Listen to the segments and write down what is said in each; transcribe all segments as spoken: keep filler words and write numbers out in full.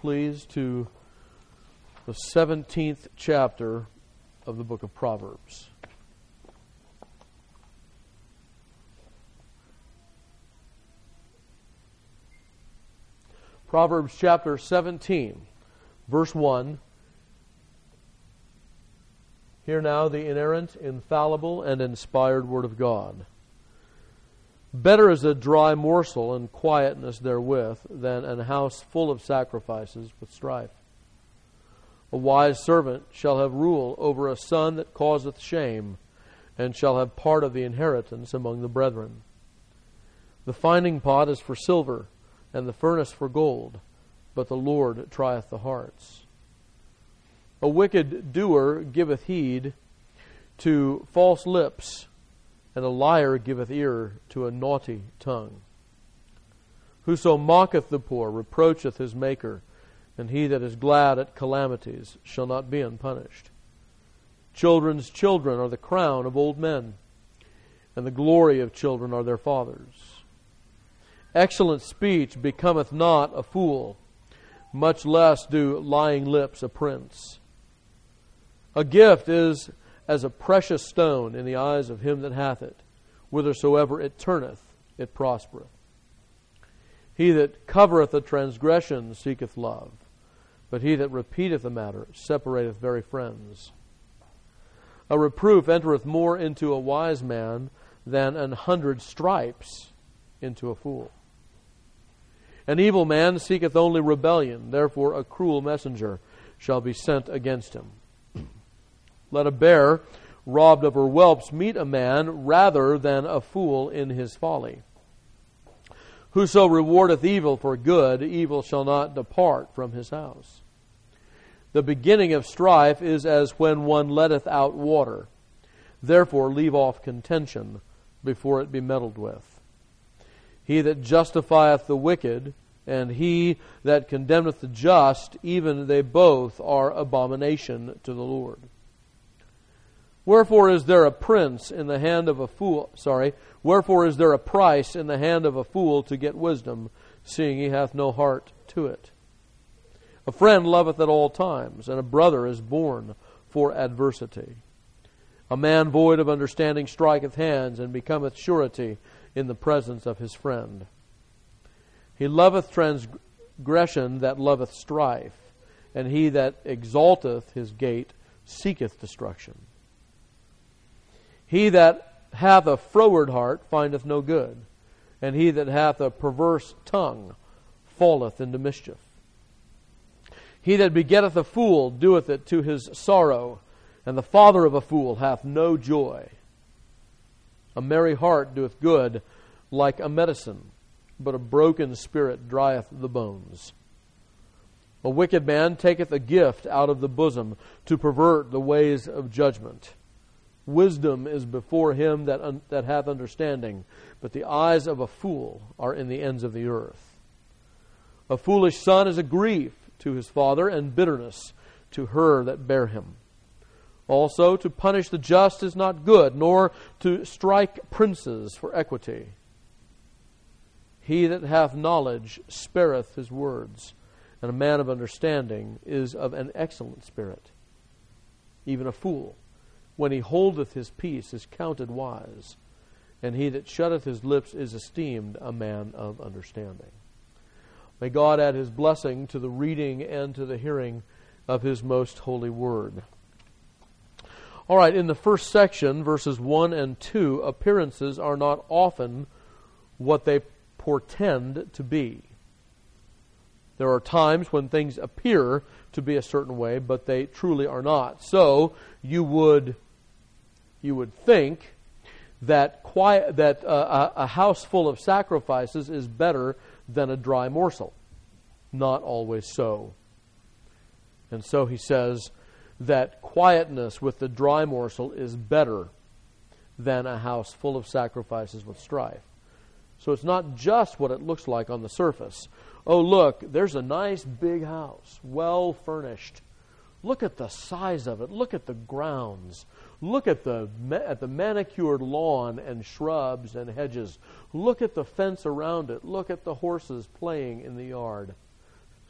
please, to the seventeenth chapter of the book of Proverbs. Proverbs chapter seventeen, verse one. Hear now the inerrant, infallible, and inspired word of God. Better is a dry morsel and quietness therewith than an house full of sacrifices with strife. A wise servant shall have rule over a son that causeth shame, and shall have part of the inheritance among the brethren. The finding pot is for silver, and the furnace for gold, but the Lord trieth the hearts. A wicked doer giveth heed to false lips, and a liar giveth ear to a naughty tongue. Whoso mocketh the poor reproacheth his Maker, and he that is glad at calamities shall not be unpunished. Children's children are the crown of old men, and the glory of children are their fathers. Excellent speech becometh not a fool, much less do lying lips a prince. A gift is as a precious stone in the eyes of him that hath it. Whithersoever it turneth, it prospereth. He that covereth a transgression seeketh love, but he that repeateth a matter separateth very friends. A reproof entereth more into a wise man than an hundred stripes into a fool. An evil man seeketh only rebellion, therefore a cruel messenger shall be sent against him. Let a bear robbed of her whelps meet a man rather than a fool in his folly. Whoso rewardeth evil for good, evil shall not depart from his house. The beginning of strife is as when one letteth out water. Therefore leave off contention before it be meddled with. He that justifieth the wicked, and he that condemneth the just, even they both are abomination to the Lord. Wherefore is there a prince in the hand of a fool, sorry, wherefore is there a price in the hand of a fool to get wisdom, seeing he hath no heart to it? A friend loveth at all times, and a brother is born for adversity. A man void of understanding striketh hands, and becometh surety in the presence of his friend. He loveth transgression that loveth strife, and he that exalteth his gate seeketh destruction. He that hath a froward heart findeth no good, and he that hath a perverse tongue falleth into mischief. He that begetteth a fool doeth it to his sorrow, and the father of a fool hath no joy. A merry heart doeth good like a medicine, but a broken spirit drieth the bones. A wicked man taketh a gift out of the bosom to pervert the ways of judgment. Wisdom is before him that, un- that hath understanding, but the eyes of a fool are in the ends of the earth. A foolish son is a grief to his father, and bitterness to her that bare him. Also, to punish the just is not good, nor to strike princes for equity. He that hath knowledge spareth his words, and a man of understanding is of an excellent spirit. Even a fool, when he holdeth his peace, is counted wise, and he that shutteth his lips is esteemed a man of understanding. May God add His blessing to the reading and to the hearing of His most holy word. All right, in the first section, verses one and two, appearances are not often what they portend to be. There are times when things appear to be a certain way, but they truly are not. So you would you would think that quiet that uh, a house full of sacrifices is better than a dry morsel. Not always so. And so he says that quietness with the dry morsel is better than a house full of sacrifices with strife. So it's not just what it looks like on the surface. Oh, look, there's a nice big house, well furnished. Look at the size of it. Look at the grounds. Look at the at the manicured lawn and shrubs and hedges. Look at the fence around it. Look at the horses playing in the yard.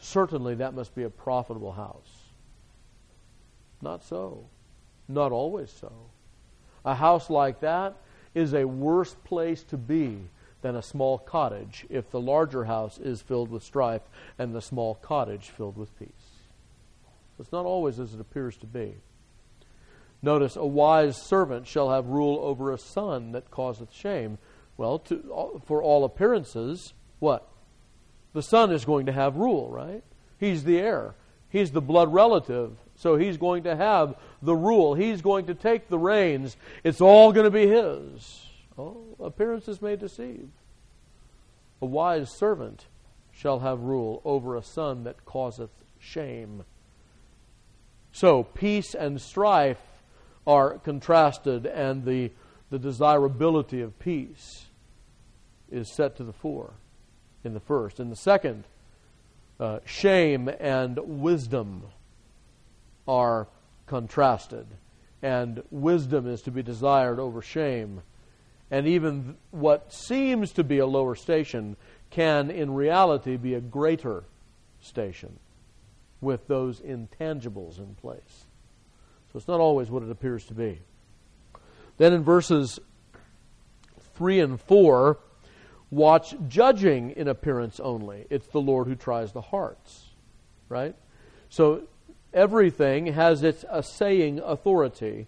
certainly that must be a profitable house. Not so. Not always so. A house like that is a worse place to be than a small cottage if the larger house is filled with strife and the small cottage filled with peace. It's not always as it appears to be. Notice, a wise servant shall have rule over a son that causeth shame. Well, to, for all appearances, what? The son is going to have rule, right? He's the heir. He's the blood relative. So he's going to have the rule. He's going to take the reins. It's all going to be his. Oh, appearances may deceive. A wise servant shall have rule over a son that causeth shame. So peace and strife are contrasted, and the, the desirability of peace is set to the fore in the first. In the second, uh, shame and wisdom are contrasted, and wisdom is to be desired over shame. And even what seems to be a lower station can in reality be a greater station with those intangibles in place. So it's not always what it appears to be. Then in verses three and four, watch judging in appearance only. It's the Lord who tries the hearts. Right? So everything has its assaying authority.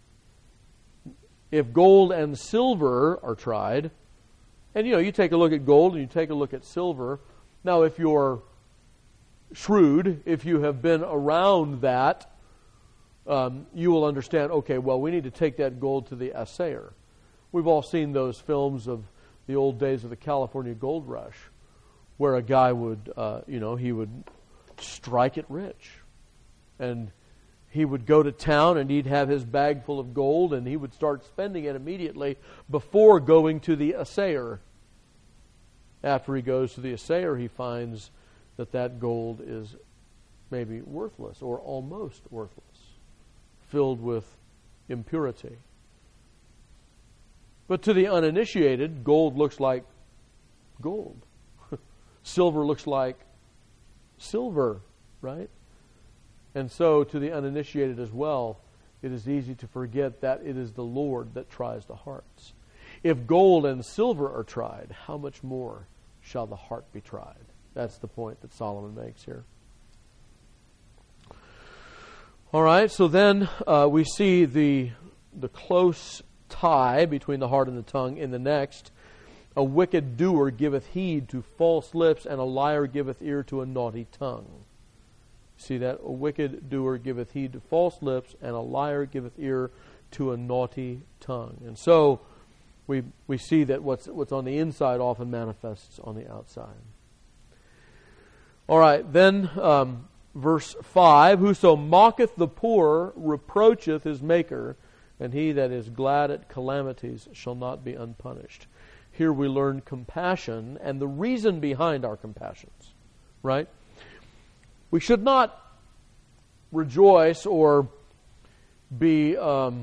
If gold and silver are tried, and you know, you take a look at gold and you take a look at silver. Now, if you're shrewd, if you have been around that, um, you will understand, okay, well, we need to take that gold to the assayer. We've all seen those films of the old days of the California Gold Rush, where a guy would, uh, you know, he would strike it rich. And he would go to town and he'd have his bag full of gold and he would start spending it immediately before going to the assayer. After he goes to the assayer, he finds that that gold is maybe worthless or almost worthless, filled with impurity. But to the uninitiated, gold looks like gold. Silver looks like silver, right? And so to the uninitiated as well, it is easy to forget that it is the Lord that tries the hearts. If gold and silver are tried, how much more shall the heart be tried? That's the point that Solomon makes here. All right, so then uh, we see the the close tie between the heart and the tongue in the next. A wicked doer giveth heed to false lips, and a liar giveth ear to a naughty tongue. See that? A wicked doer giveth heed to false lips, and a liar giveth ear to a naughty tongue. And so we we see that what's what's on the inside often manifests on the outside. All right, then um, verse five, whoso mocketh the poor reproacheth his maker, and he that is glad at calamities shall not be unpunished. Here we learn compassion and the reason behind our compassions, right? We should not rejoice or be. Um,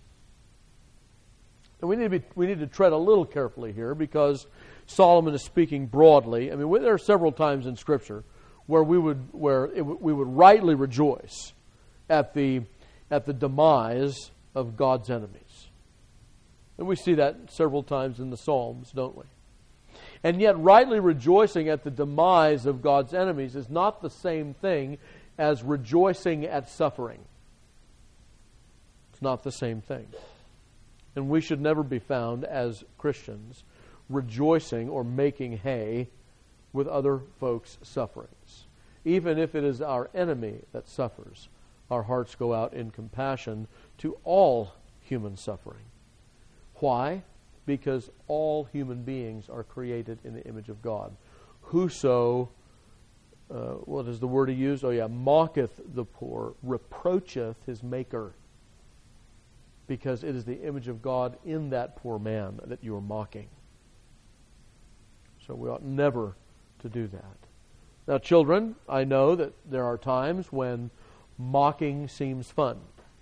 we need to be. We need to tread a little carefully here because Solomon is speaking broadly. I mean, there are several times in Scripture where we would where it, we would rightly rejoice at the at the demise of God's enemies, and we see that several times in the Psalms, don't we? And yet, rightly rejoicing at the demise of God's enemies is not the same thing as rejoicing at suffering. It's not the same thing. And we should never be found as Christians rejoicing or making hay with other folks' sufferings. Even if it is our enemy that suffers, our hearts go out in compassion to all human suffering. Why? Because all human beings are created in the image of God. Whoso, uh, what is the word he used? Oh yeah, mocketh the poor, reproacheth his maker. Because it is the image of God in that poor man that you are mocking. So we ought never to do that. Now children, I know that there are times when mocking seems fun.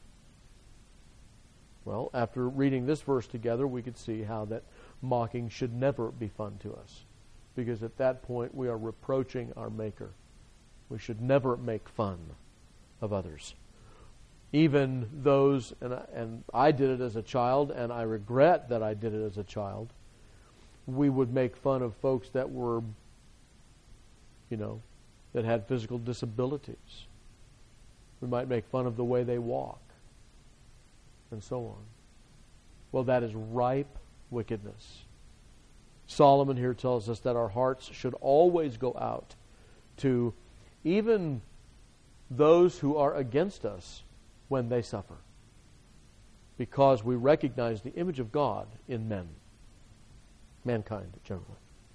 Well, after reading this verse together, we could see how that mocking should never be fun to us. Because at that point, we are reproaching our Maker. We should never make fun of others. Even those, and I, and I did it as a child, and I regret that I did it as a child. We would make fun of folks that were, you know, that had physical disabilities. We might make fun of the way they walk, and so on. Well, that is ripe wickedness. Solomon here tells us that our hearts should always go out to even those who are against us when they suffer, because we recognize the image of God in men, mankind generally.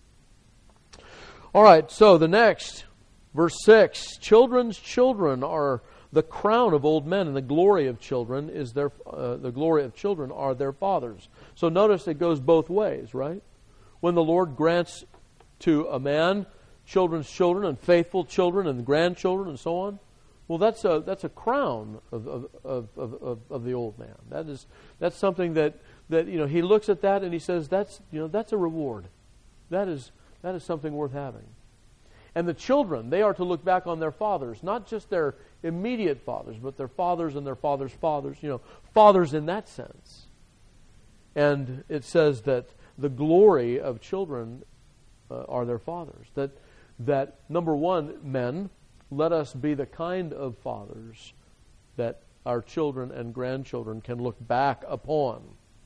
All right, so the next, verse six, children's children are the crown of old men, and the glory of children is their uh, the glory of children are their fathers. So notice it goes both ways, right? When the Lord grants to a man children's children and faithful children and grandchildren and so on, well, that's a that's a crown of of, of, of, of the old man. That is that's something that, that you know he looks at that and he says that's you know that's a reward. That is that is something worth having. And the children, they are to look back on their fathers, not just their immediate fathers, but their fathers and their fathers' fathers, you know, fathers in that sense. And it says that the glory of children uh, are their fathers. That, that, number one, men, let us be the kind of fathers that our children and grandchildren can look back upon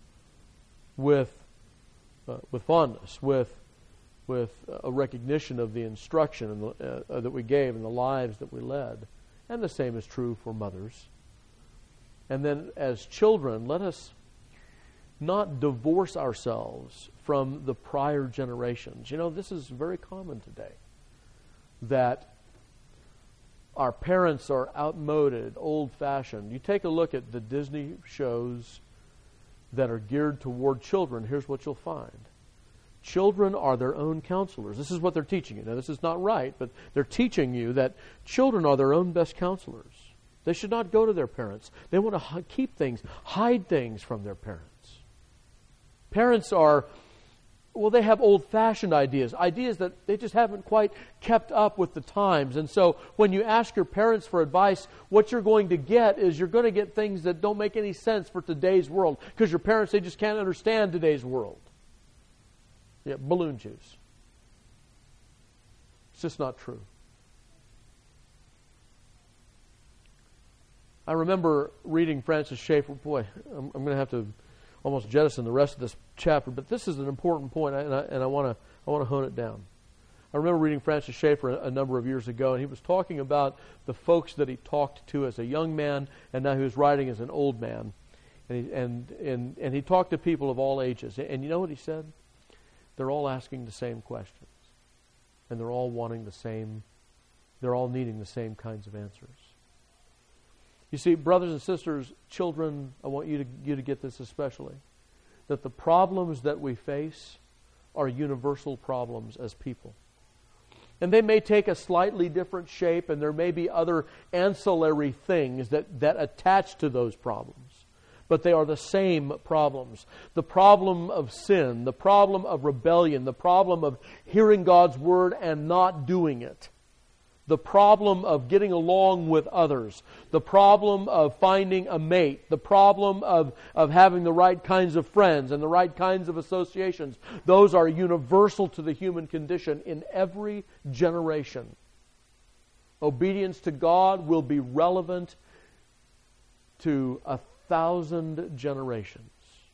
with, uh, with fondness, with with a recognition of the instruction and the, uh, that we gave and the lives that we led. And the same is true for mothers. And then as children, let us not divorce ourselves from the prior generations. You know, this is very common today, that our parents are outmoded, old-fashioned. You take a look at the Disney shows that are geared toward children, here's what you'll find. Children are their own counselors. This is what they're teaching you. Now, this is not right, but they're teaching you that children are their own best counselors. They should not go to their parents. They want to keep things, hide things from their parents. Parents are, well, they have old-fashioned ideas, ideas that they just haven't quite kept up with the times. And so when you ask your parents for advice, what you're going to get is you're going to get things that don't make any sense for today's world, because your parents, they just can't understand today's world. Yeah, balloon juice. It's just not true. I remember reading Francis Schaeffer. Boy, I'm, I'm going to have to almost jettison the rest of this chapter, but this is an important point, and I, and I want to I want to hone it down. I remember reading Francis Schaeffer a, a number of years ago, and he was talking about the folks that he talked to as a young man, and now he was writing as an old man, and he, and and and he talked to people of all ages. And you know what he said? They're all asking the same questions. And they're all wanting the same, they're all needing the same kinds of answers. You see, brothers and sisters, children, I want you to, you to get this especially, that the problems that we face are universal problems as people. And they may take a slightly different shape, and there may be other ancillary things that, that attach to those problems. But they are the same problems. The problem of sin, the problem of rebellion, the problem of hearing God's word and not doing it. The problem of getting along with others. The problem of finding a mate. The problem of, of having the right kinds of friends and the right kinds of associations. Those are universal to the human condition in every generation. Obedience to God will be relevant to a thousand generations.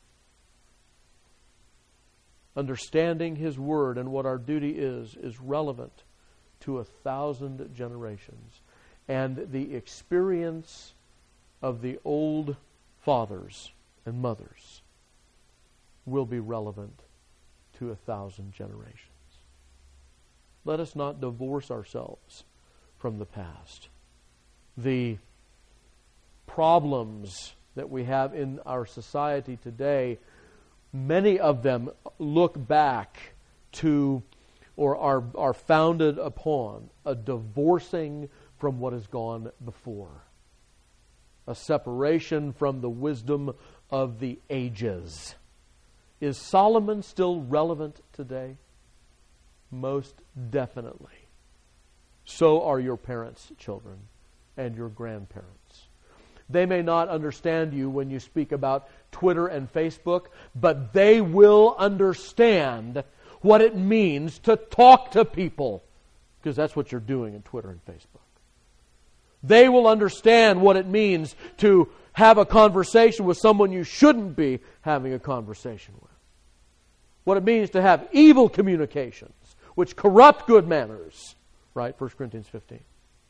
Understanding His Word and what our duty is, is relevant to a thousand generations. And the experience of the old fathers and mothers will be relevant to a thousand generations. Let us not divorce ourselves from the past. The problems that we have in our society today, many of them look back to or are, are founded upon a divorcing from what has gone before. A separation from the wisdom of the ages. Is Solomon still relevant today? Most definitely. So are your parents' children and your grandparents. They may not understand you when you speak about Twitter and Facebook, but they will understand what it means to talk to people, because that's what you're doing in Twitter and Facebook. They will understand what it means to have a conversation with someone you shouldn't be having a conversation with. What it means to have evil communications, which corrupt good manners. Right? First Corinthians fifteen.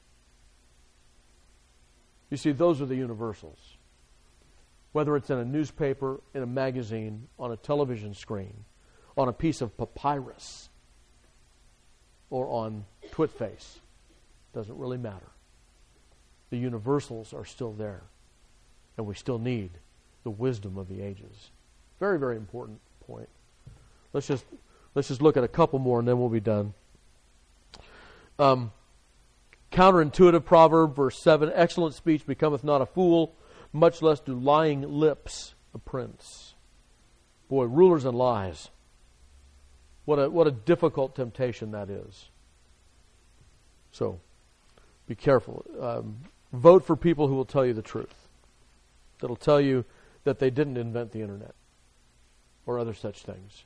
You see, those are the universals. Whether it's in a newspaper, in a magazine, on a television screen, on a piece of papyrus, or on TwitFace, doesn't really matter. The universals are still there. And we still need the wisdom of the ages. Very, very important point. Let's just let's just look at a couple more and then we'll be done. Um, counterintuitive proverb, verse seven, excellent speech becometh not a fool, much less do lying lips a prince. Boy, rulers and lies. What a what a difficult temptation that is. So, be careful. Um, vote for people who will tell you the truth. That'll tell you that they didn't invent the internet or other such things.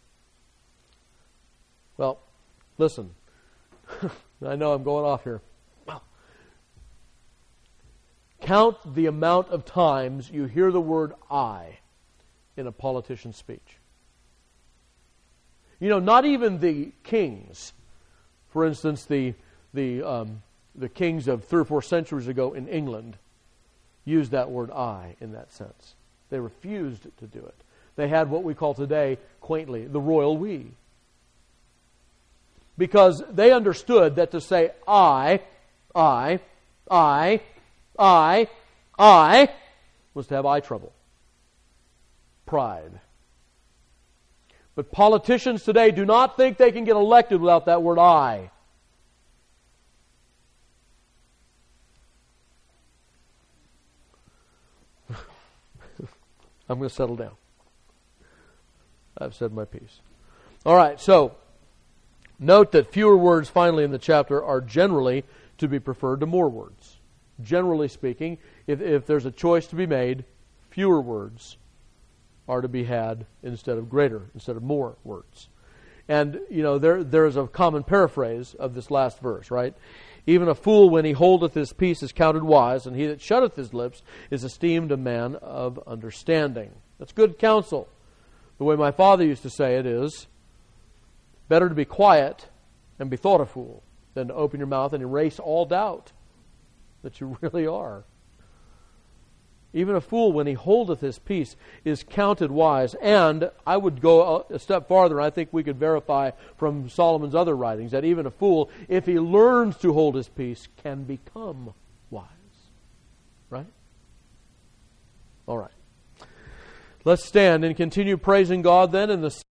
Well, listen. I know I'm going off here. Count the amount of times you hear the word I in a politician's speech. You know, not even the kings, for instance, the the um, the kings of three or four centuries ago in England used that word I in that sense. They refused to do it. They had what we call today, quaintly, the royal we. Because they understood that to say I, I, I, I, I, was to have eye trouble. Pride. But politicians today do not think they can get elected without that word I. I'm going to settle down. I've said my piece. All right, so note that fewer words finally in the chapter are generally to be preferred to more words. Generally speaking, if, if there's a choice to be made, fewer words are to be had instead of greater, instead of more words. And, you know, there there is a common paraphrase of this last verse, right? Even a fool, when he holdeth his peace, is counted wise, and he that shutteth his lips is esteemed a man of understanding. That's good counsel. The way my father used to say it is, better to be quiet and be thought a fool than to open your mouth and erase all doubt that you really are. Even a fool, when he holdeth his peace, is counted wise. And I would go a step farther, and I think we could verify from Solomon's other writings, that even a fool, if he learns to hold his peace, can become wise. Right? All right. Let's stand and continue praising God then in the